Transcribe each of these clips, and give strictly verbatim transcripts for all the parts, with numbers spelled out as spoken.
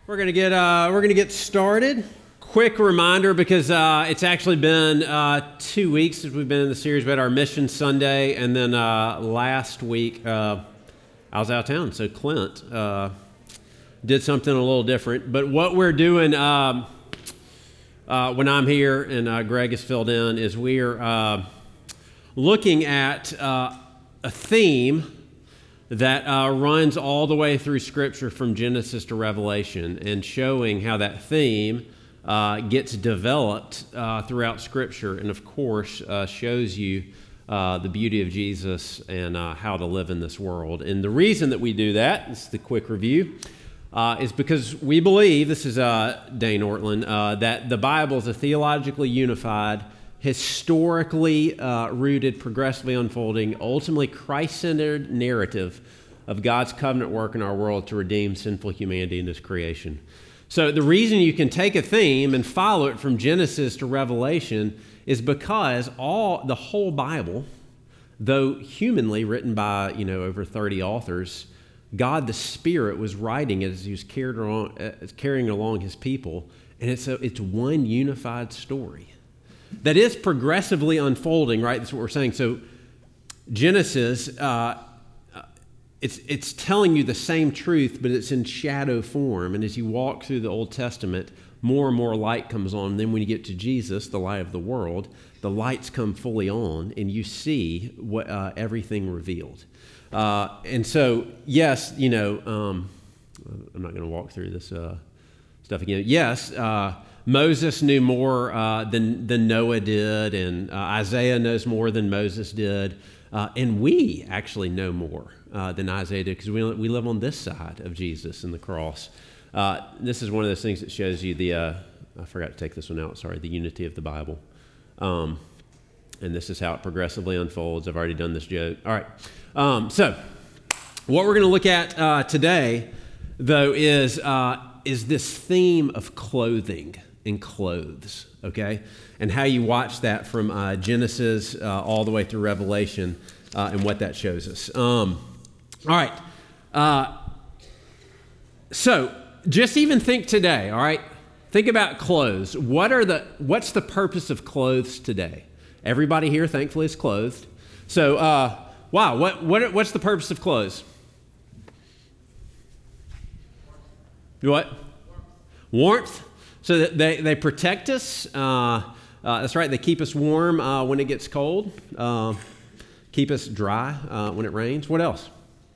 We're gonna get uh, we're gonna get started. Quick reminder, because uh, it's actually been uh, two weeks since we've been in the series about our Mission Sunday, and then uh, last week uh, I was out of town, so Clint uh, did something a little different. But what we're doing um, uh, when I'm here and uh, Greg is filled in is we're uh, looking at uh, a theme that uh, runs all the way through Scripture from Genesis to Revelation, and showing how that theme uh, gets developed uh, throughout Scripture, and of course uh, shows you uh, the beauty of Jesus and uh, how to live in this world. And the reason that we do that, this is the quick review, uh, is because we believe, this is uh, Dane Ortland, uh, that the Bible is a theologically unified, historically uh, rooted, progressively unfolding, ultimately Christ-centered narrative of God's covenant work in our world to redeem sinful humanity in His creation. So the reason you can take a theme and follow it from Genesis to Revelation is because all the whole Bible, though humanly written by you know over thirty authors, God the Spirit was writing it as He was carried along, uh, carrying along His people, and it's a, it's one unified story that is progressively unfolding, right? That's what we're saying. So Genesis, uh, it's it's telling you the same truth, but it's in shadow form. And as you walk through the Old Testament, more and more light comes on. And then when you get to Jesus, the light of the world, the lights come fully on, and you see what uh, everything revealed. Uh, and so, yes, you know, um, I'm not going to walk through this uh, stuff again. Yes, uh, Moses knew more uh, than, than Noah did, and uh, Isaiah knows more than Moses did, uh, and we actually know more uh, than Isaiah did, because we, we live on this side of Jesus and the cross. Uh, this is one of those things that shows you the, uh, I forgot to take this one out, sorry, the unity of the Bible. Um, and this is how it progressively unfolds. I've already done this joke. All right, um, so what we're going to look at uh, today, though, is, uh, is this theme of clothing and clothes, okay? And how you watch that from uh, Genesis uh, all the way through Revelation uh, and what that shows us. Um, all right. Uh, so just even think today, all right? Think about clothes. What are the? What's the purpose of clothes today? Everybody here, thankfully, is clothed. So, uh, wow, what, what what's the purpose of clothes? What? Warmth. So that they, they protect us. Uh, uh, that's right. They keep us warm uh, when it gets cold. Uh, keep us dry uh, when it rains. What else?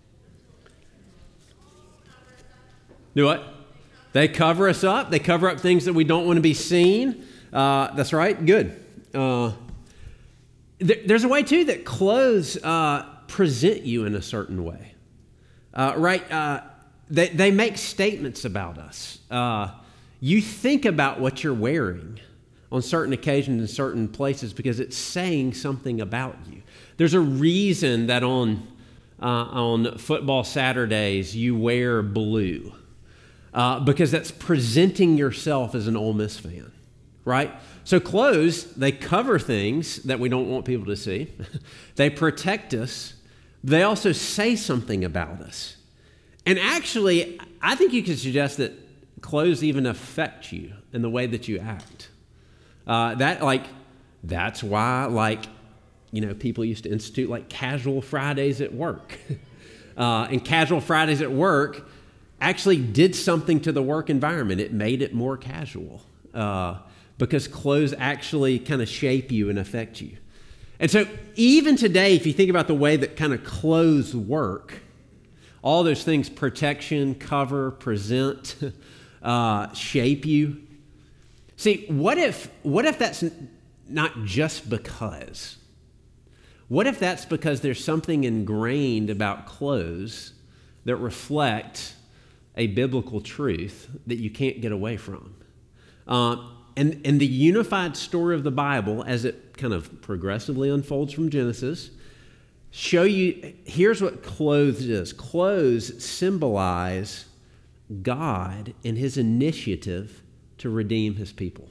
Do what? They cover us up. They cover up things that we don't want to be seen. Uh, that's right. Good. Uh, th- there's a way, too, that clothes uh, present you in a certain way. Uh, right? Uh, they, they make statements about us. Uh, You think about what you're wearing on certain occasions in certain places because it's saying something about you. There's a reason that on uh, on football Saturdays you wear blue uh, because that's presenting yourself as an Ole Miss fan, right? So clothes, they cover things that we don't want people to see. They protect us. They also say something about us. And actually, I think you could suggest that clothes even affect you in the way that you act. Uh, that like, that's why like, you know, people used to institute like casual Fridays at work. uh, and casual Fridays at work actually did something to the work environment. It made it more casual uh, because clothes actually kind of shape you and affect you. And so even today, if you think about the way that kind of clothes work, all those things, protection, cover, present, Uh, shape you. See, what if what if that's not just because? What if that's because there's something ingrained about clothes that reflect a biblical truth that you can't get away from? Uh, and, and the unified story of the Bible, as it kind of progressively unfolds from Genesis, show you, here's what clothes is. Clothes symbolize God and His initiative to redeem His people.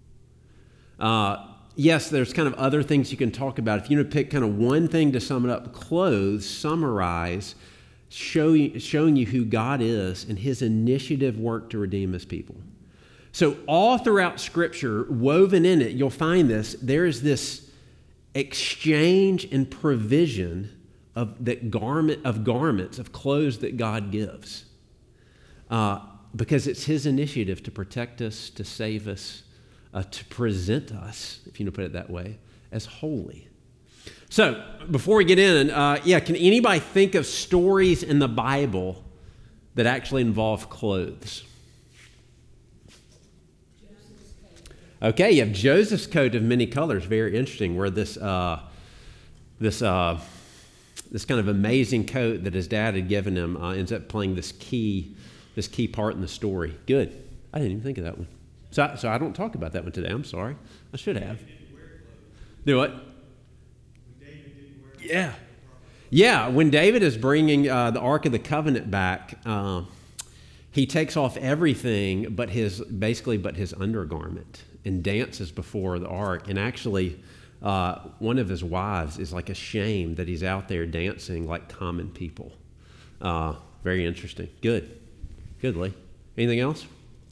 Uh, yes, there's kind of other things you can talk about. If you were to pick kind of one thing to sum it up, clothes summarize showing, showing you who God is and his initiative work to redeem his people. So all throughout Scripture, woven in it, you'll find this, there is this exchange and provision of that garment of garments, of clothes that God gives. Uh, because it's his initiative to protect us, to save us, uh, to present us, if you want to put it that way, as holy. So, before we get in, uh, yeah, can anybody think of stories in the Bible that actually involve clothes? Okay, you have Joseph's coat of many colors. Very interesting. Where this uh, this uh, this kind of amazing coat that his dad had given him uh, ends up playing this key this key part in the story. Good. I didn't even think of that one. So, I, so I don't talk about that one today. I'm sorry. I should have. Do what? Yeah. Yeah, when David is bringing uh, the Ark of the Covenant back, uh, he takes off everything but his, basically but his undergarment and dances before the Ark. And actually, uh, one of his wives is like ashamed that he's out there dancing like common people. Uh, very interesting. Good. Good, Lee. Anything else?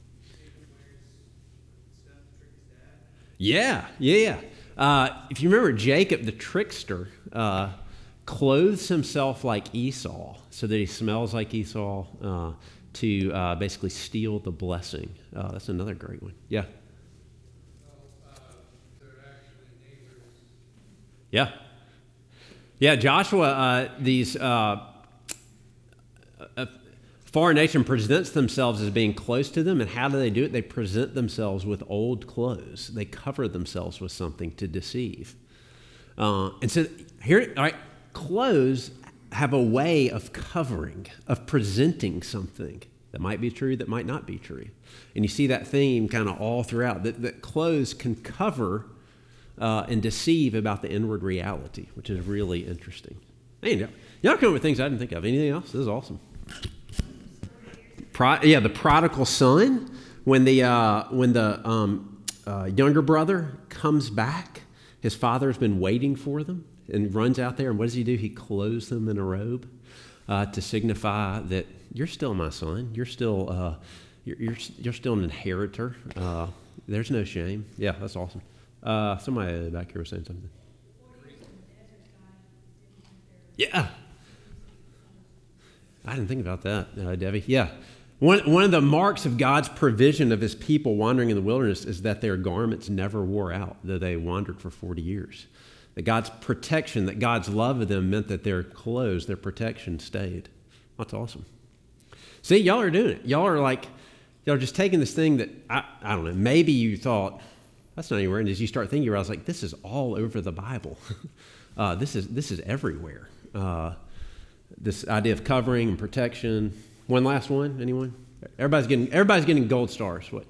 Yeah, yeah, yeah. Uh, if you remember, Jacob the trickster uh, clothes himself like Esau so that he smells like Esau uh, to uh, basically steal the blessing. Uh, that's another great one. Yeah. Yeah. Yeah, Joshua, uh, these uh, a foreign nation presents themselves as being close to them, and how do they do it? They present themselves with old clothes. They cover themselves with something to deceive. Uh, and so here, all right, clothes have a way of covering, of presenting something that might be true, that might not be true. And you see that theme kind of all throughout, that, that clothes can cover uh, and deceive about the inward reality, which is really interesting. Hey, y'all, y'all come up with things I didn't think of. Anything else? This is awesome. Pro, yeah, the prodigal son, when the uh, when the um, uh, younger brother comes back, his father's been waiting for them and runs out there, and what does he do? He clothes them in a robe uh, to signify that you're still my son. You're still uh, you're, you're you're still an inheritor. Uh, there's no shame. Yeah, that's awesome. Uh, somebody back here was saying something. Yeah, I didn't think about that, uh, Debbie. Yeah. One, one of the marks of God's provision of his people wandering in the wilderness is that their garments never wore out, though they wandered for forty years. That God's protection, that God's love of them meant that their clothes, their protection stayed. That's awesome. See, y'all are doing it. Y'all are like, y'all are just taking this thing that, I, I don't know, maybe you thought, that's not anywhere. And as you start thinking, I was like, this is all over the Bible. uh, this is this is everywhere. Uh, this idea of covering and protection. One last one, anyone? Everybody's getting everybody's getting gold stars. What?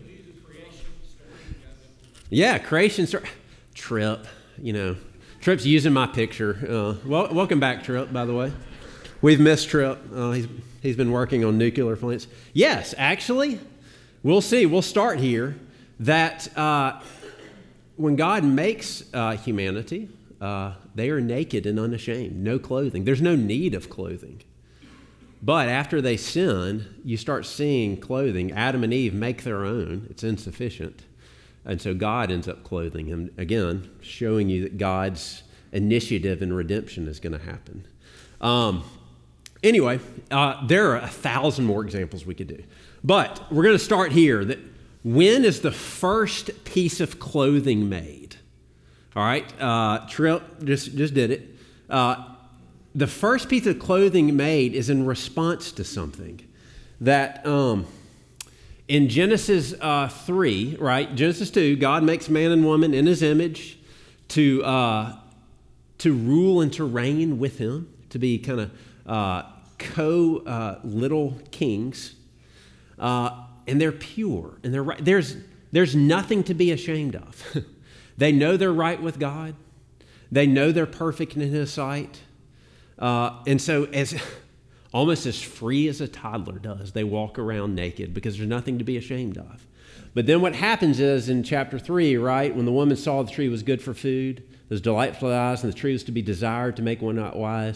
Yeah, creation story. Trip, you know, Trip's using my picture. Uh, well, welcome back, Trip. By the way, we've missed Trip. Uh, he's he's been working on nuclear plants. Yes, actually, we'll see. We'll start here. That uh, when God makes uh, humanity, uh, they are naked and unashamed, no clothing. There's no need of clothing. But after they sin, you start seeing clothing. Adam and Eve make their own. It's insufficient. And so God ends up clothing him, again, showing you that God's initiative in redemption is going to happen. Um, anyway, uh, there are a thousand more examples we could do. But we're going to start here. That when is the first piece of clothing made? All right, uh, Trill just, just did it. Uh, The first piece of clothing made is in response to something that um, in Genesis uh, three, right? Genesis two, God makes man and woman in his image to uh, to rule and to reign with him, to be kind of uh, co uh, little kings, uh, and they're pure and they're right. There's there's nothing to be ashamed of. They know they're right with God. They know they're perfect in His sight. Uh, and so as almost as free as a toddler does, they walk around naked because there's nothing to be ashamed of. But then what happens is in chapter three, right, when the woman saw the tree was good for food, it was delightful to the eyes, and the tree was to be desired to make one not wise,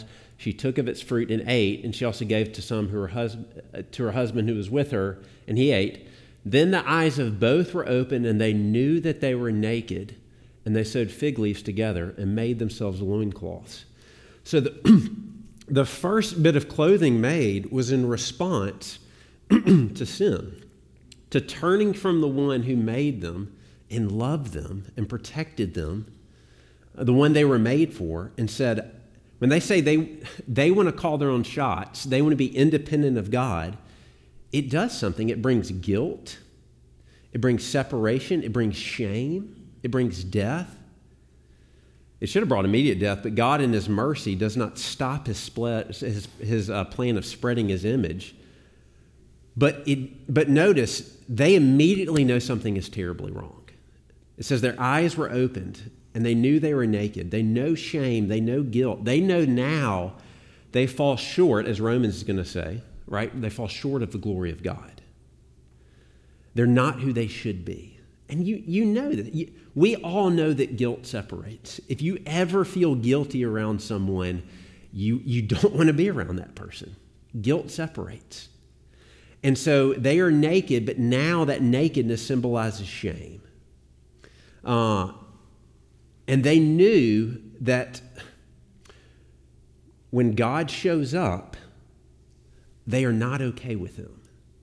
She took of its fruit and ate, and she also gave to some who her husband, to her husband who was with her, and he ate. Then the eyes of both were opened, and they knew that they were naked, and they sewed fig leaves together and made themselves loincloths. So the, the first bit of clothing made was in response to sin, to turning from the one who made them and loved them and protected them, the one they were made for, and said, when they say they they want to call their own shots, they want to be independent of God, it does something. It brings guilt. It brings separation. It brings shame. It brings death. It should have brought immediate death, but God in his mercy does not stop his, split, his, his uh, plan of spreading his image. But, it, but notice, they immediately know something is terribly wrong. It says their eyes were opened, and they knew they were naked. They know shame. They know guilt. They know now they fall short, as Romans is going to say, right? They fall short of the glory of God. They're not who they should be. And you you know that. You, we all know that guilt separates. If you ever feel guilty around someone, you, you don't want to be around that person. Guilt separates. And so they are naked, but now that nakedness symbolizes shame. Uh, and they knew that when God shows up, they are not okay with him.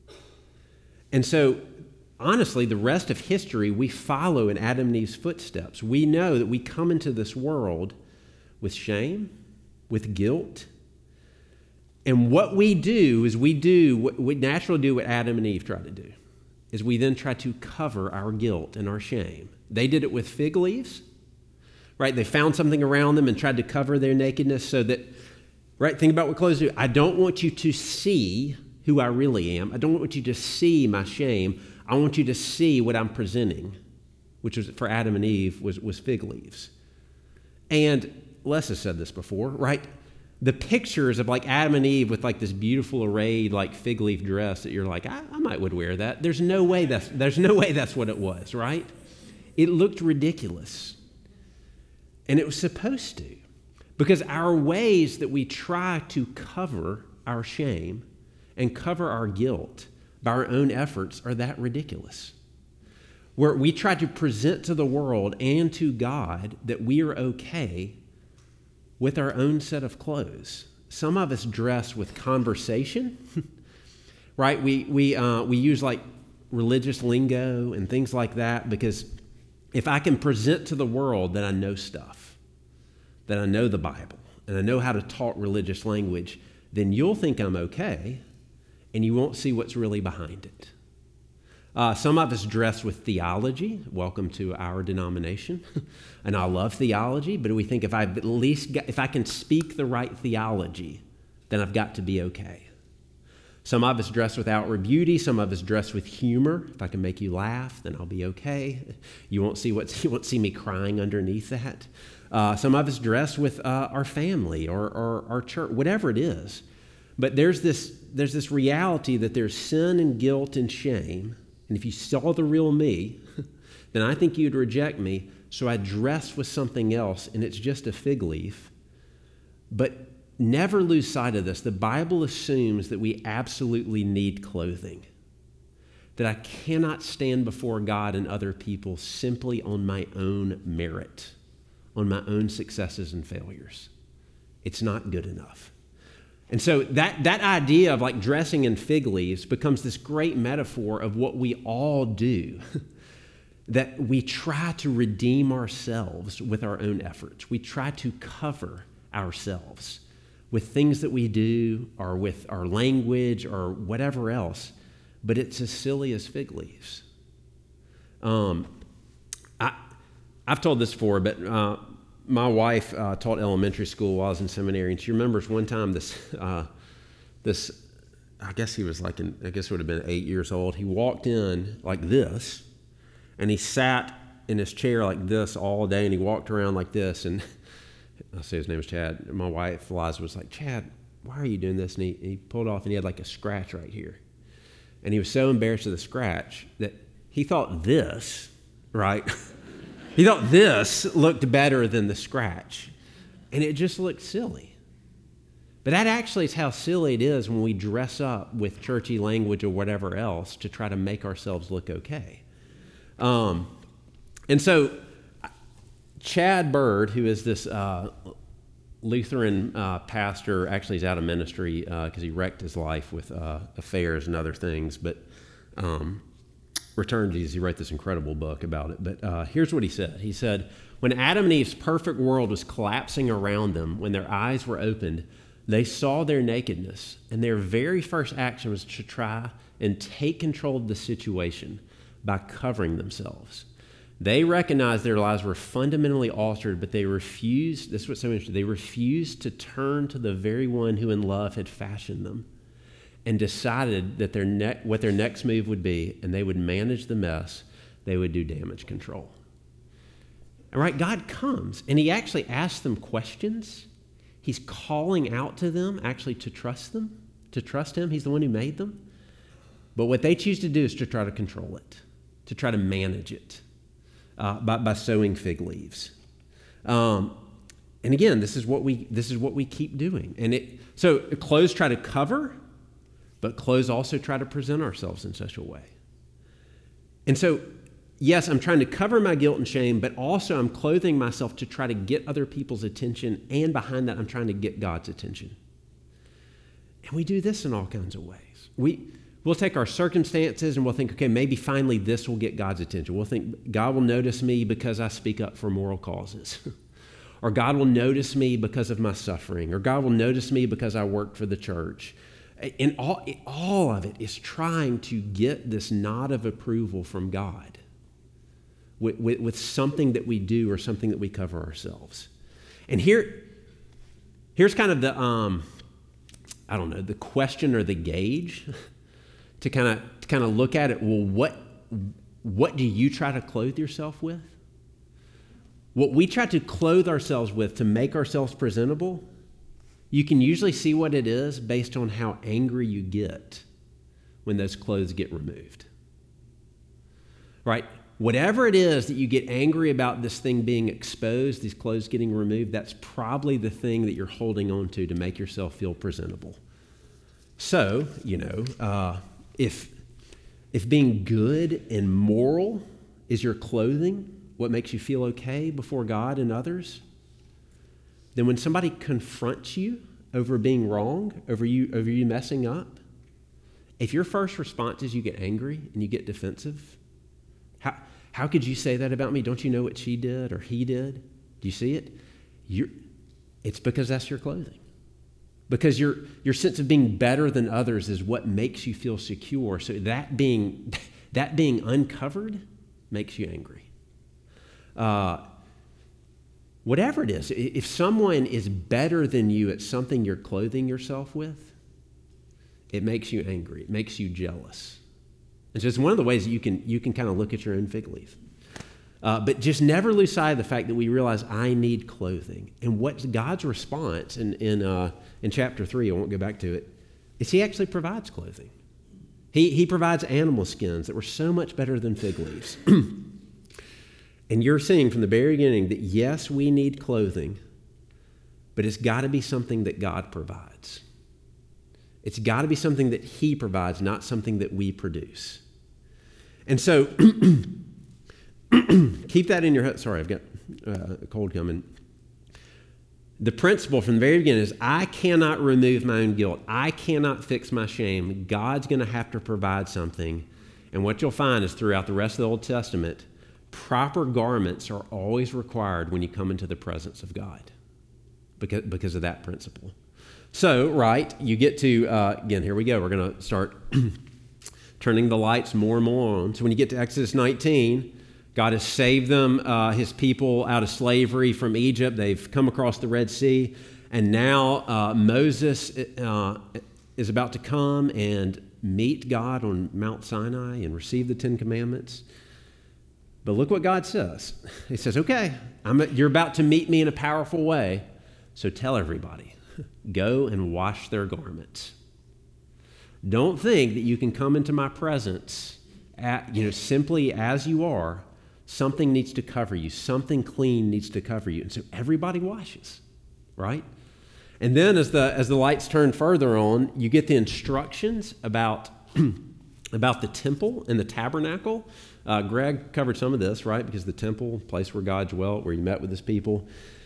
And so, honestly, the rest of history, we follow in Adam and Eve's footsteps. We know that we come into this world with shame, with guilt. And what we do is we do, what we naturally do what Adam and Eve try to do, is we then try to cover our guilt and our shame. They did it with fig leaves, right? They found something around them and tried to cover their nakedness so that, right? Think about what clothes do. I don't want you to see who I really am. I don't want you to see my shame. I want you to see what I'm presenting, which was for Adam and Eve was, was fig leaves. And Les has said this before, right? The pictures of like Adam and Eve with like this beautiful arrayed like fig leaf dress that you're like, I, I might would wear that. There's no way that's there's no way that's what it was, right? It looked ridiculous. And it was supposed to. Because our ways that we try to cover our shame and cover our guilt by our own efforts are that ridiculous. Where we try to present to the world and to God that we are okay with our own set of clothes. Some of us dress with conversation, right? We we uh, we use like religious lingo and things like that because if I can present to the world that I know stuff, that I know the Bible, and I know how to talk religious language, then you'll think I'm okay, and you won't see what's really behind it. Uh, some of us dress with theology. Welcome to our denomination. And I love theology, but we think if I at least got, if I can speak the right theology, then I've got to be okay. Some of us dress with outward beauty. Some of us dress with humor. If I can make you laugh, then I'll be okay. You won't see what you won't see me crying underneath that. Uh, some of us dress with uh, our family or, or our church, whatever it is. But there's this there's this reality that there's sin and guilt and shame. And if you saw the real me, then I think you'd reject me. So I dress with something else, and it's just a fig leaf. But never lose sight of this. The Bible assumes that we absolutely need clothing. That I cannot stand before God and other people simply on my own merit, on my own successes and failures. It's not good enough. And so that, that idea of like dressing in fig leaves becomes this great metaphor of what we all do, that we try to redeem ourselves with our own efforts. We try to cover ourselves with things that we do or with our language or whatever else, but it's as silly as fig leaves. Um, I, I've told this before, but uh, my wife uh, taught elementary school while I was in seminary, and she remembers one time this, uh, this, I guess he was like, in, I guess it would have been eight years old. He walked in like this, and he sat in his chair like this all day, and he walked around like this, and I'll say his name was Chad. My wife, Liza, was like, Chad, why are you doing this? And he, he pulled off, and he had like a scratch right here. And he was so embarrassed of the scratch that he thought this, right? He thought this looked better than the scratch. And it just looked silly. But that actually is how silly it is when we dress up with churchy language or whatever else to try to make ourselves look okay. Um, and so Chad Bird, who is this uh, Lutheran uh, pastor, actually is out of ministry because uh, he wrecked his life with uh, affairs and other things, but um, returned to Jesus. He wrote this incredible book about it. But uh, here's what he said. He said, when Adam and Eve's perfect world was collapsing around them, when their eyes were opened, they saw their nakedness, and their very first action was to try and take control of the situation by covering themselves. They recognized their lives were fundamentally altered, but they refused, this is what's so interesting, they refused to turn to the very one who in love had fashioned them and decided that their ne- what their next move would be, and they would manage the mess, they would do damage control. All right, God comes, and he actually asks them questions. He's calling out to them actually to trust them, to trust him. He's the one who made them. But what they choose to do is to try to control it, to try to manage it uh, by, by sowing fig leaves. Um, and again, this is what we this is what we keep doing. And it so clothes try to cover, but clothes also try to present ourselves in such a way. And so, yes, I'm trying to cover my guilt and shame, but also I'm clothing myself to try to get other people's attention, and behind that, I'm trying to get God's attention. And we do this in all kinds of ways. We, we'll take our circumstances and we'll think, okay, maybe finally this will get God's attention. We'll think God will notice me because I speak up for moral causes. Or God will notice me because of my suffering. Or God will notice me because I work for the church. And all, all of it is trying to get this nod of approval from God with, with, with something that we do or something that we cover ourselves. And here, here's kind of the, um, I don't know, the question or the gauge to kind of to kind of look at it. Well, what what do you try to clothe yourself with? What we try to clothe ourselves with to make ourselves presentable, you can usually see what it is based on how angry you get when those clothes get removed. Right? Whatever it is that you get angry about this thing being exposed, these clothes getting removed, that's probably the thing that you're holding on to to make yourself feel presentable. So, you know, uh, if, if being good and moral is your clothing, what makes you feel okay before God and others, then when somebody confronts you over being wrong, over you, over you messing up, if your first response is you get angry and you get defensive, how, how could you say that about me? Don't you know what she did or he did? Do you see it? You're, it's because that's your clothing. Because your, your sense of being better than others is what makes you feel secure. So that being, that being uncovered makes you angry. Uh, whatever it is, if someone is better than you at something you're clothing yourself with, it makes you angry. It makes you jealous. And so it's one of the ways that you can you can kind of look at your own fig leaf. Uh, but just never lose sight of the fact that we realize I need clothing. And what's God's response in in, uh, in chapter three, I won't go back to it, is he actually provides clothing. He, he provides animal skins that were so much better than fig leaves. And you're seeing from the very beginning that yes, we need clothing, but it's got to be something that God provides. It's got to be something that he provides, not something that we produce. And so, keep that in your head. Sorry, I've got uh, a cold coming. The principle from the very beginning is I cannot remove my own guilt. I cannot fix my shame. God's going to have to provide something. And what you'll find is throughout the rest of the Old Testament, proper garments are always required when you come into the presence of God because, because of that principle. So, right, you get to, uh, again, here we go. We're going to start turning the lights more and more on. So when you get to Exodus nineteen, God has saved them, uh, his people, out of slavery from Egypt. They've come across the Red Sea. And now uh, Moses uh, is about to come and meet God on Mount Sinai and receive the Ten Commandments. But look what God says. He says, okay, I'm, you're about to meet me in a powerful way, so tell everybody, go and wash their garments. Don't think that you can come into my presence at, you know, simply as you are. Something needs to cover you. Something clean needs to cover you. And so everybody washes, right? And then as the as the lights turn further on, you get the instructions about, about the temple and the tabernacle. Uh, Greg covered some of this, right? Because the temple, place where God dwelt, where he met with his people.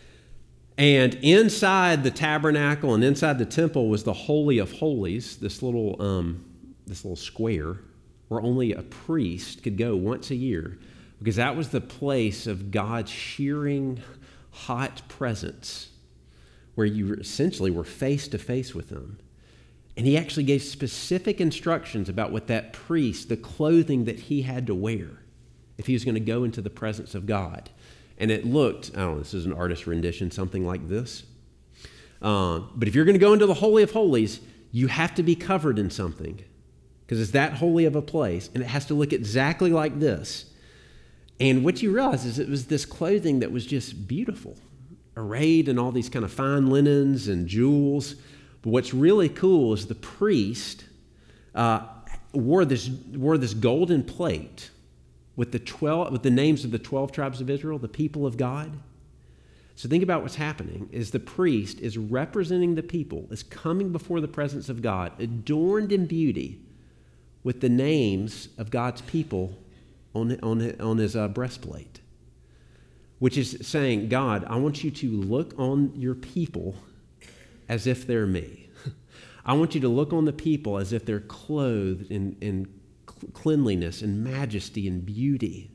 And inside the tabernacle and inside the temple was the Holy of Holies, this little um, this little square where only a priest could go once a year, because that was the place of God's shearing, hot presence, where you essentially were face to face with him. And he actually gave specific instructions about what that priest, the clothing that he had to wear if he was going to go into the presence of God. And it looked, I don't know, this is an artist's rendition, something like this. Uh, but if you're going to go into the Holy of Holies, you have to be covered in something, because it's that holy of a place, and it has to look exactly like this. And what you realize is it was this clothing that was just beautiful, arrayed in all these kind of fine linens and jewels. But what's really cool is the priest uh, wore this wore this golden plate with the twelve with the names of the twelve tribes of Israel, the people of God. So think about what's happening is the priest is representing the people, is coming before the presence of God, adorned in beauty, with the names of God's people on on on his uh, breastplate, which is saying, God, I want you to look on your people as if they're me. I want you to look on the people as if they're clothed in, in cleanliness and majesty and beauty.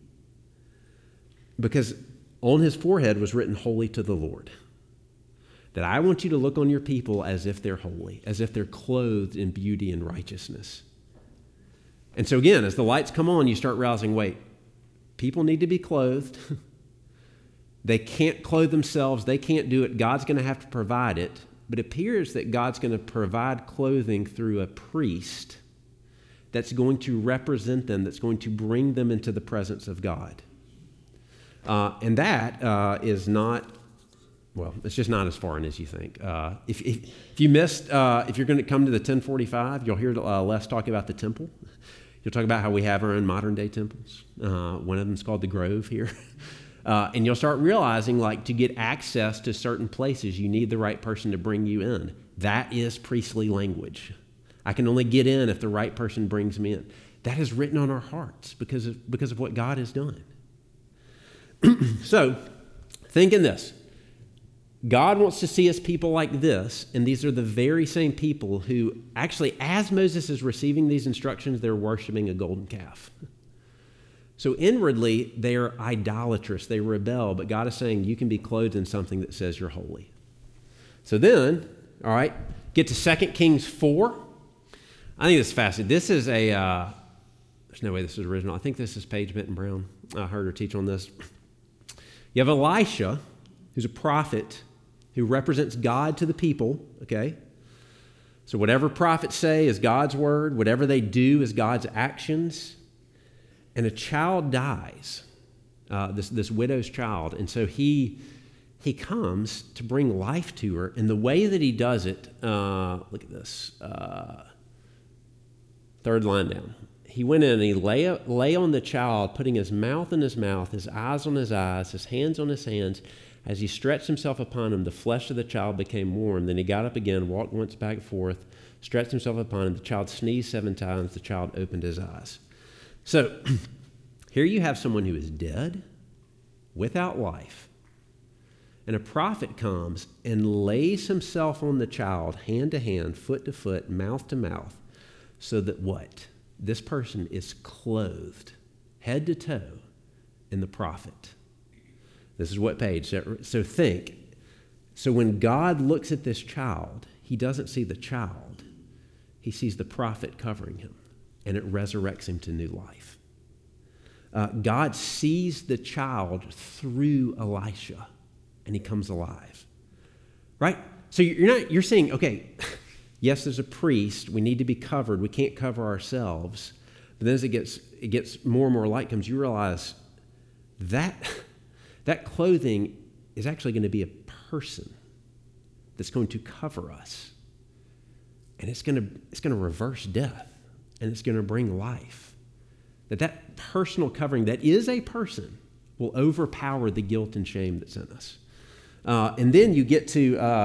Because on his forehead was written, holy to the Lord. That I want you to look on your people as if they're holy, as if they're clothed in beauty and righteousness. And so again, as the lights come on, you start realizing, wait, people need to be clothed. They can't clothe themselves. They can't do it. God's going to have to provide it. But it appears that God's going to provide clothing through a priest that's going to represent them, that's going to bring them into the presence of God. Uh, and that uh, is not, well, it's just not as foreign as you think. Uh, if, if, if you missed, uh, if you're going to come to the ten forty-five, you'll hear uh, Les talk about the temple. You'll talk about how we have our own modern-day temples. Uh, one of them is called the Grove here. Uh, and you'll start realizing, like, to get access to certain places, you need the right person to bring you in. That is priestly language. I can only get in if the right person brings me in. That is written on our hearts because of, because of what God has done. So, think in this. God wants to see us people like this, and these are the very same people who, actually, as Moses is receiving these instructions, they're worshiping a golden calf. So inwardly, they are idolatrous, they rebel, but God is saying you can be clothed in something that says you're holy. So then, all right, get to Second Kings four. I think this is fascinating. This is a, uh, there's no way this is original. I think this is Paige Benton Brown. I heard her teach on this. You have Elisha, who's a prophet who represents God to the people, okay? So whatever prophets say is God's word, whatever they do is God's actions. And a child dies, uh, this, this widow's child. And so he he comes to bring life to her. And the way that he does it, uh, look at this, uh, third line down. He went in and he lay, lay on the child, putting his mouth in his mouth, his eyes on his eyes, his hands on his hands. As he stretched himself upon him, the flesh of the child became warm. Then he got up again, walked once back and forth, stretched himself upon him. The child sneezed seven times. The child opened his eyes. So here you have someone who is dead, without life, and a prophet comes and lays himself on the child, hand to hand, foot to foot, mouth to mouth, so that what? This person is clothed, head to toe, in the prophet. This is what page. So think. So when God looks at this child, he doesn't see the child. He sees the prophet covering him. And it resurrects him to new life. Uh, God sees the child through Elisha, and he comes alive. Right? So you're not you're saying, okay, yes, there's a priest. We need to be covered. We can't cover ourselves. But then as it gets it gets more and more light comes, you realize that that clothing is actually going to be a person that's going to cover us, and it's going to it's going to reverse death. And it's going to bring life. That that personal covering that is a person will overpower the guilt and shame that's in us. Uh, and then you get to uh,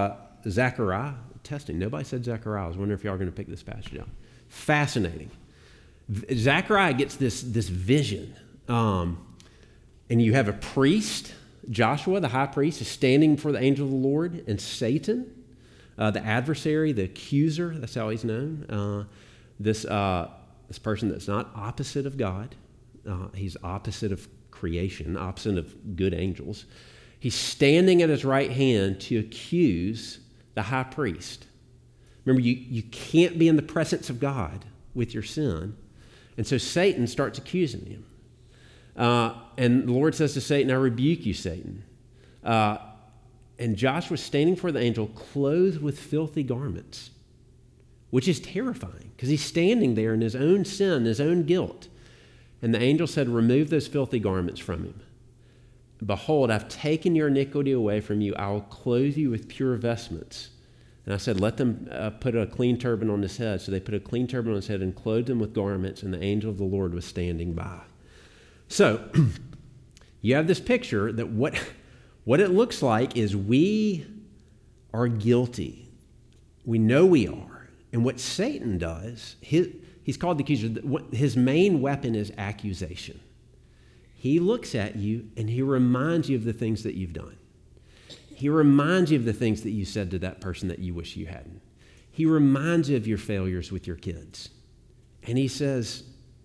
Zechariah, testing. Nobody said Zechariah. I was wondering if y'all are going to pick this passage up. Fascinating. Zechariah gets this, this vision. Um, and you have a priest, Joshua, the high priest, is standing before the angel of the Lord, and Satan, uh, the adversary, the accuser, that's how he's known, uh, this, uh, this person that's not opposite of God. Uh, he's opposite of creation, opposite of good angels. He's standing at his right hand to accuse the high priest. Remember, you, you can't be in the presence of God with your sin. And so Satan starts accusing him. Uh, and the Lord says to Satan, I rebuke you, Satan. Uh, and Joshua was standing before the angel, clothed with filthy garments, which is terrifying because he's standing there in his own sin, his own guilt. And the angel said, remove those filthy garments from him. Behold, I've taken your iniquity away from you. I will clothe you with pure vestments. And I said, let them uh, put a clean turban on his head. So they put a clean turban on his head and clothed him with garments, and the angel of the Lord was standing by. So you have this picture that what, what it looks like is we are guilty. We know we are. And what Satan does, his, he's called the accuser. His main weapon is accusation. He looks at you and he reminds you of the things that you've done. He reminds you of the things that you said to that person that you wish you hadn't. He reminds you of your failures with your kids. And he says,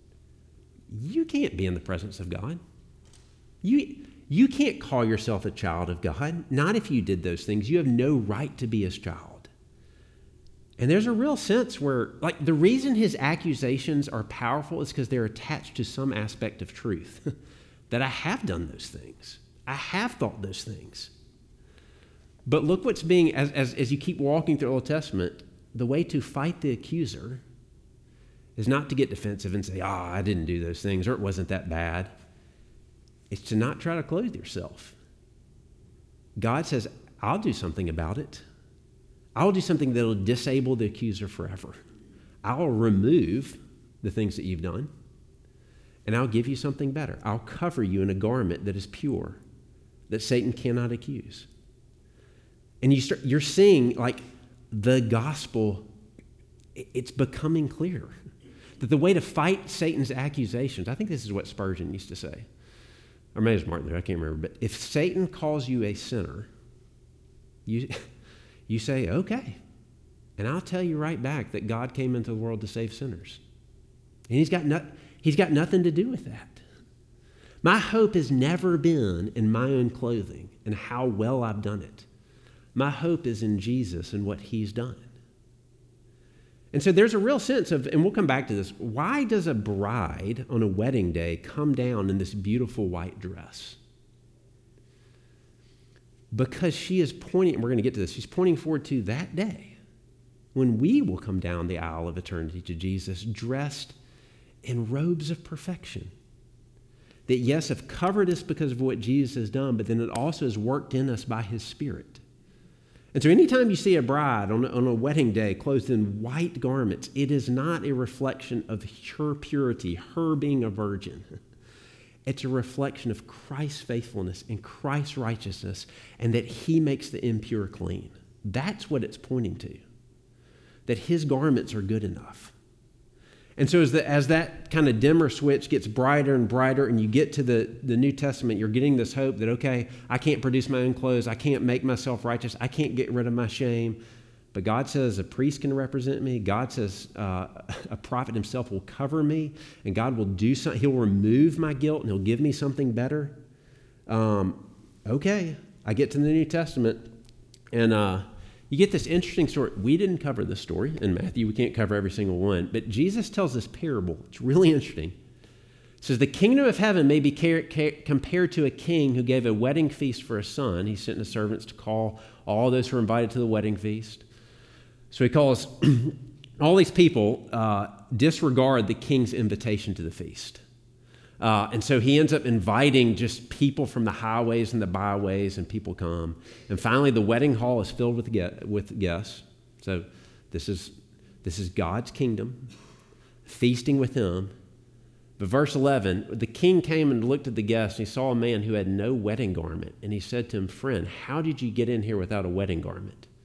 you can't be in the presence of God. You, you can't call yourself a child of God. Not if you did those things. You have no right to be his child. And there's a real sense where, like, the reason his accusations are powerful is because they're attached to some aspect of truth. That I have done those things. I have thought those things. But look what's being, as, as, as you keep walking through the Old Testament, the way to fight the accuser is not to get defensive and say, ah, oh, I didn't do those things, or it wasn't that bad. It's to not try to clothe yourself. God says, I'll do something about it. I'll do something that will disable the accuser forever. I'll remove the things that you've done, and I'll give you something better. I'll cover you in a garment that is pure, that Satan cannot accuse. And you start, you're seeing, like, the gospel, it's becoming clear that the way to fight Satan's accusations, I think this is what Spurgeon used to say, or maybe it was Martin Luther, I can't remember, but if Satan calls you a sinner, you, you say, okay, and I'll tell you right back that God came into the world to save sinners. And he's got, no, he's got nothing to do with that. My hope has never been in my own clothing and how well I've done it. My hope is in Jesus and what he's done. And so there's a real sense of, and we'll come back to this, why does a bride on a wedding day come down in this beautiful white dress? Because she is pointing, and we're going to get to this, she's pointing forward to that day when we will come down the aisle of eternity to Jesus dressed in robes of perfection. That, yes, have covered us because of what Jesus has done, but then it also is worked in us by his Spirit. And so anytime you see a bride on a, on a wedding day clothed in white garments, it is not a reflection of her purity, her being a virgin. It's a reflection of Christ's faithfulness and Christ's righteousness, and that he makes the impure clean. That's what it's pointing to, that his garments are good enough. And so as, the, as that kind of dimmer switch gets brighter and brighter, and you get to the, the New Testament, you're getting this hope that, okay, I can't produce my own clothes. I can't make myself righteous. I can't get rid of my shame. But God says a priest can represent me. God says uh, a prophet himself will cover me, and God will do something. He'll remove my guilt, and he'll give me something better. Um, okay, I get to the New Testament, and uh, you get this interesting story. We didn't cover this story in Matthew. We can't cover every single one. But Jesus tells this parable. It's really interesting. It says, the kingdom of heaven may be car- car- compared to a king who gave a wedding feast for a son. He sent his servants to call all those who were invited to the wedding feast. So he calls all these people uh, disregard the king's invitation to the feast. Uh, and so he ends up inviting just people from the highways and the byways, and people come. And finally, the wedding hall is filled with, get, with guests. So this is, this is God's kingdom, feasting with him. But verse eleven, the king came and looked at the guests, and he saw a man who had no wedding garment. And he said to him, friend, how did you get in here without a wedding garment?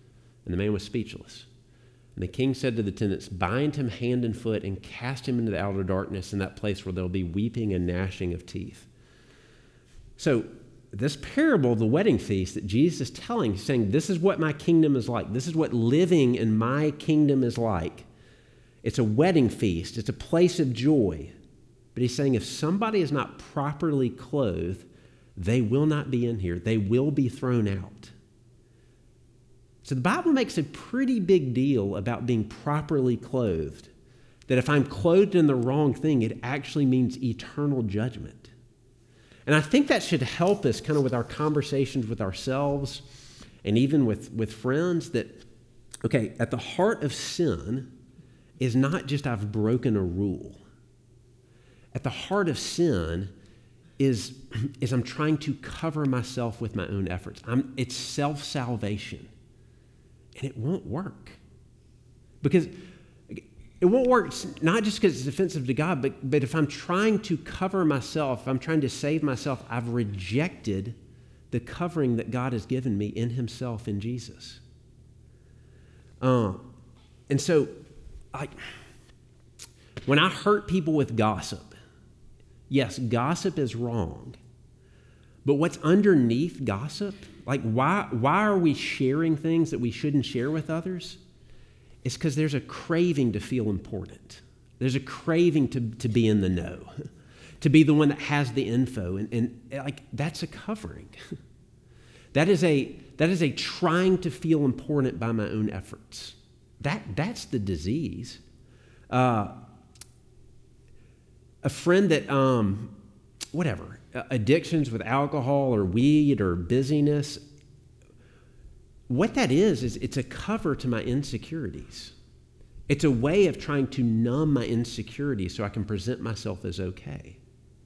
And the man was speechless. And the king said to the attendants, bind him hand and foot and cast him into the outer darkness, in that place where there'll be weeping and gnashing of teeth. So this parable, the wedding feast that Jesus is telling, he's saying, this is what my kingdom is like. This is what living in my kingdom is like. It's a wedding feast. It's a place of joy. But he's saying if somebody is not properly clothed, they will not be in here. They will be thrown out. So the Bible makes a pretty big deal about being properly clothed. That if I'm clothed in the wrong thing, it actually means eternal judgment. And I think that should help us kind of with our conversations with ourselves and even with, with friends that, okay, at the heart of sin is not just I've broken a rule. At the heart of sin is, is I'm trying to cover myself with my own efforts. I'm, it's self-salvation. And it won't work. Because it won't work not just because it's offensive to God, but, but if I'm trying to cover myself, if I'm trying to save myself, I've rejected the covering that God has given me in himself in Jesus. Uh, and so, I, when I hurt people with gossip, yes, gossip is wrong. But what's underneath gossip, like why, why are we sharing things that we shouldn't share with others? It's because there's a craving to feel important. There's a craving to, to be in the know, to be the one that has the info. And, and like that's a covering. That is a, that is a trying to feel important by my own efforts. That, that's the disease. Uh, a friend that, um, whatever, addictions with alcohol or weed or busyness, what that is, is it's a cover to my insecurities. It's a way of trying to numb my insecurities so I can present myself as okay.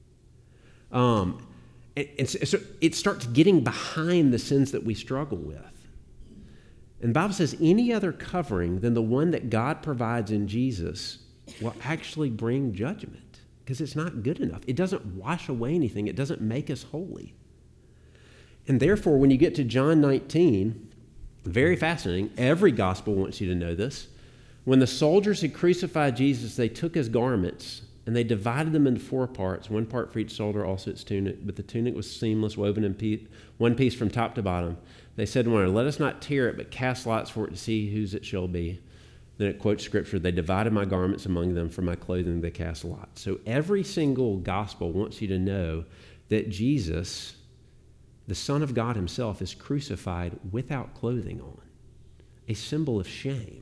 Um, and, and so it starts getting behind the sins that we struggle with. And the Bible says any other covering than the one that God provides in Jesus will actually bring judgment. Because it's not good enough. It doesn't wash away anything. It doesn't make us holy. And therefore, when you get to John nineteen, very fascinating. Every gospel wants you to know this. When the soldiers had crucified Jesus, they took his garments and they divided them into four parts, one part for each soldier, also its tunic. But the tunic was seamless, woven in piece, one piece from top to bottom. They said to one another, let us not tear it, but cast lots for it to see whose it shall be. Then it quotes scripture, they divided my garments among them, for my clothing they cast lots. So every single gospel wants you to know that Jesus, the Son of God himself, is crucified without clothing on. A symbol of shame.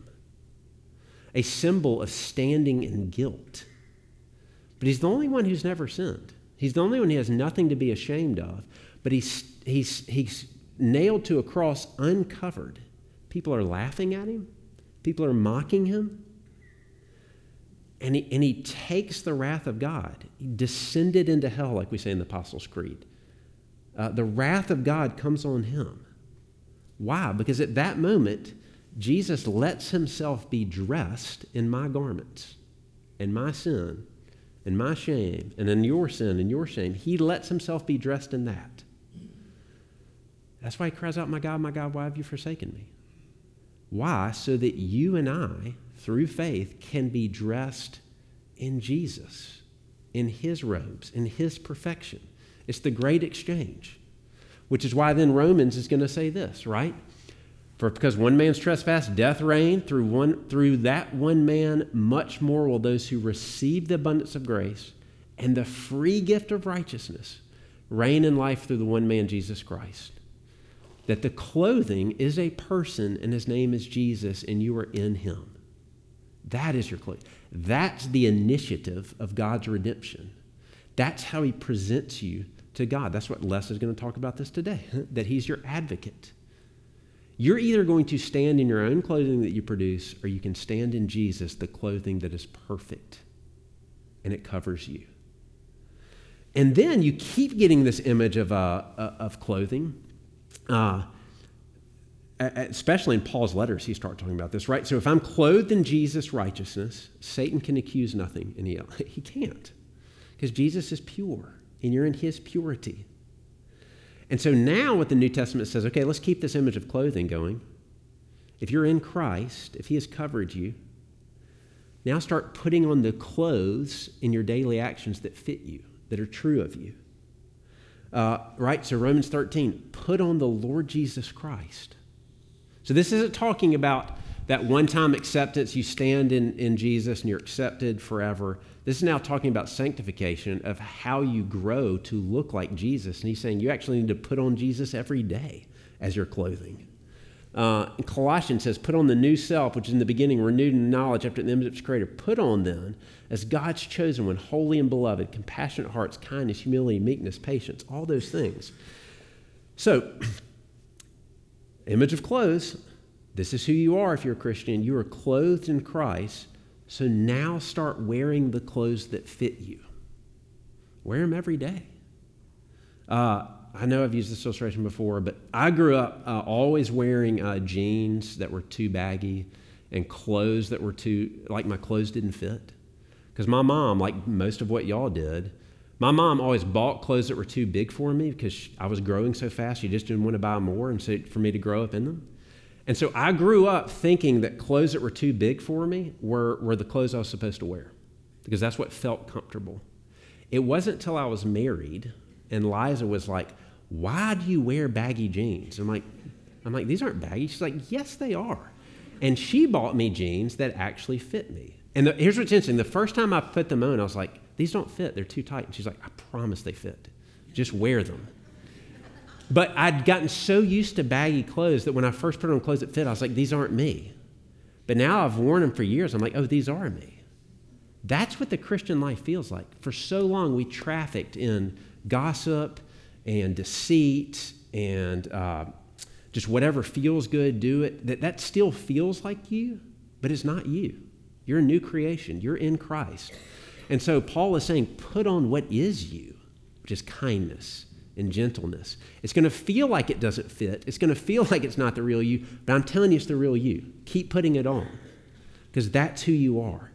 A symbol of standing in guilt. But he's the only one who's never sinned. He's the only one who has nothing to be ashamed of. But he's, he's, he's nailed to a cross uncovered. People are laughing at him. People are mocking him. And he, and he takes the wrath of God. He descended into hell, like we say in the Apostles' Creed. Uh, the wrath of God comes on him. Why? Because at that moment, Jesus lets himself be dressed in my garments, in my sin, in my shame, and in your sin and your shame. He lets himself be dressed in that. That's why he cries out, my God, my God, why have you forsaken me? Why? So that you and I, through faith, can be dressed in Jesus, in his robes, in his perfection. It's the great exchange, which is why then Romans is going to say this, right? For because one man's trespass, death reigned, through one through that one man, much more will those who receive the abundance of grace and the free gift of righteousness reign in life through the one man, Jesus Christ. That the clothing is a person and his name is Jesus and you are in him. That is your clothing. That's the initiative of God's redemption. That's how he presents you to God. That's what Les is going to talk about this today, that he's your advocate. You're either going to stand in your own clothing that you produce or you can stand in Jesus, the clothing that is perfect and it covers you. And then you keep getting this image of, uh, of clothing. Uh, especially in Paul's letters, he starts talking about this, right? So if I'm clothed in Jesus' righteousness, Satan can accuse nothing, and he, he can't, because Jesus is pure, and you're in his purity. And so now what the New Testament says, okay, let's keep this image of clothing going, if you're in Christ, if he has covered you, now start putting on the clothes in your daily actions that fit you, that are true of you. Uh, right? So Romans thirteen, put on the Lord Jesus Christ. So this isn't talking about that one-time acceptance. You stand in, in Jesus and you're accepted forever. This is now talking about sanctification, of how you grow to look like Jesus. And he's saying you actually need to put on Jesus every day as your clothing. Uh, and Colossians says, put on the new self, which is in the beginning renewed in knowledge after the image of its creator. Put on then, as God's chosen one, holy and beloved, compassionate hearts, kindness, humility, meekness, patience, all those things. So, image of clothes, this is who you are if you're a Christian. You are clothed in Christ, so now start wearing the clothes that fit you. Wear them every day. Uh, I know I've used this illustration before, but I grew up uh, always wearing uh, jeans that were too baggy and clothes that were too, like my clothes didn't fit. Because my mom, like most of what y'all did, my mom always bought clothes that were too big for me because I was growing so fast. She just didn't want to buy more and so for me to grow up in them. And so I grew up thinking that clothes that were too big for me were, were the clothes I was supposed to wear, because that's what felt comfortable. It wasn't until I was married and Liza was like, why do you wear baggy jeans? I'm like, I'm like, these aren't baggy. She's like, yes, they are. And she bought me jeans that actually fit me. And the, here's what's interesting. The first time I put them on, I was like, these don't fit. They're too tight. And she's like, I promise they fit. Just wear them. But I'd gotten so used to baggy clothes that when I first put on clothes that fit, I was like, these aren't me. But now I've worn them for years. I'm like, oh, these are me. That's what the Christian life feels like. For so long, we trafficked in gossip and deceit and uh, just whatever feels good, do it. That, that still feels like you, but it's not you. You're a new creation. You're in Christ. And so Paul is saying, put on what is you, which is kindness and gentleness. It's going to feel like it doesn't fit. It's going to feel like it's not the real you, but I'm telling you it's the real you. Keep putting it on, because that's who you are.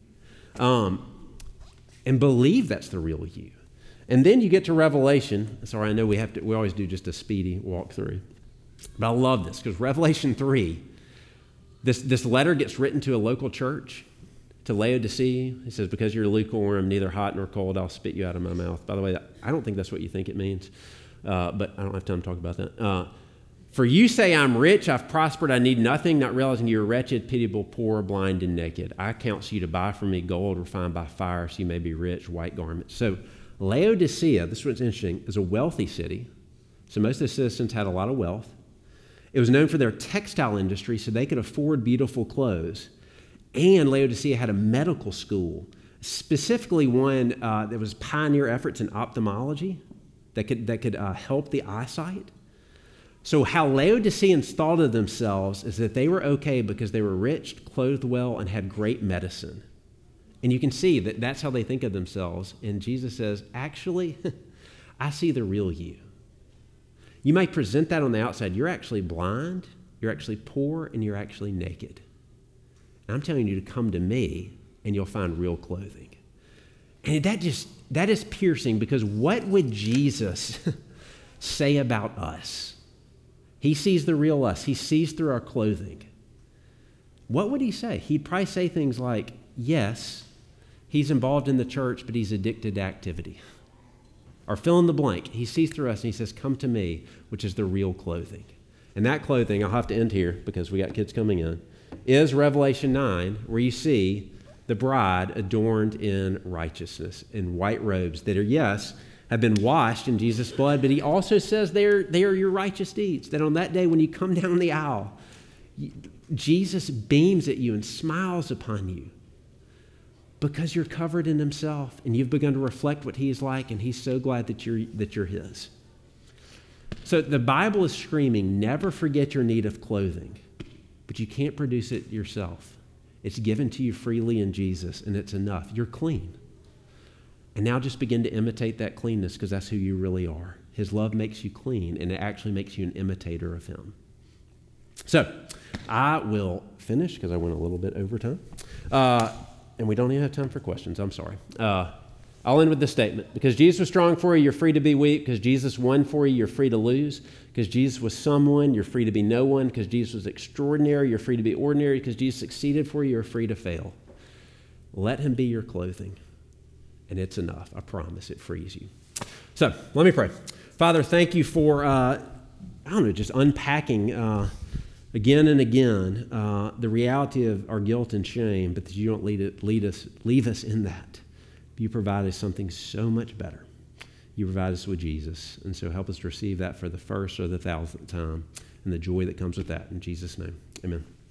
Um, and believe that's the real you. And then you get to Revelation. Sorry, I know we have to. We always do just a speedy walkthrough, but I love this because Revelation three, this this letter gets written to a local church, to Laodicea. He says, because you're lukewarm, neither hot nor cold, I'll spit you out of my mouth. By the way, I don't think that's what you think it means, uh, but I don't have time to talk about that. Uh, For you say, I'm rich, I've prospered, I need nothing, not realizing you're wretched, pitiable, poor, blind, and naked. I counsel you to buy from me gold refined by fire, so you may be rich, white garments. So Laodicea, this is what's interesting, is a wealthy city. So most of the citizens had a lot of wealth. It was known for their textile industry, so they could afford beautiful clothes. And Laodicea had a medical school, specifically one uh, that was pioneer efforts in ophthalmology that could, that could uh, help the eyesight. So how Laodiceans thought of themselves is that they were okay because they were rich, clothed well, and had great medicine. And you can see that that's how they think of themselves. And Jesus says, actually, I see the real you. You might present that on the outside. You're actually blind, you're actually poor, and you're actually naked. And I'm telling you to come to me, and you'll find real clothing. And that just, that is piercing, because what would Jesus say about us? He sees the real us. He sees through our clothing. What would he say? He'd probably say things like, yes, he's involved in the church, but he's addicted to activity. Or fill in the blank. He sees through us and he says, come to me, which is the real clothing. And that clothing, I'll have to end here because we got kids coming in, is Revelation nine, where you see the bride adorned in righteousness, in white robes that are, yes, have been washed in Jesus' blood, but he also says they are, they are your righteous deeds, that on that day when you come down the aisle, Jesus beams at you and smiles upon you because you're covered in himself and you've begun to reflect what he is like, and he's so glad that you're, that you're his. So the Bible is screaming, never forget your need of clothing, but you can't produce it yourself. It's given to you freely in Jesus, and it's enough. You're clean. And now just begin to imitate that cleanness, because that's who you really are. His love makes you clean, and it actually makes you an imitator of him. So I will finish because I went a little bit over time. Uh, and we don't even have time for questions. I'm sorry. Uh, I'll end with this statement. Because Jesus was strong for you, you're free to be weak. Because Jesus won for you, you're free to lose. Because Jesus was someone, you're free to be no one. Because Jesus was extraordinary, you're free to be ordinary. Because Jesus succeeded for you, you're free to fail. Let him be your clothing. And it's enough. I promise it frees you. So let me pray. Father, thank you for, uh, I don't know, just unpacking uh, again and again uh, the reality of our guilt and shame, but that you don't lead, it, lead us, leave us in that. You provide us something so much better. You provide us with Jesus. And so help us to receive that for the first or the thousandth time and the joy that comes with that. In Jesus' name, amen.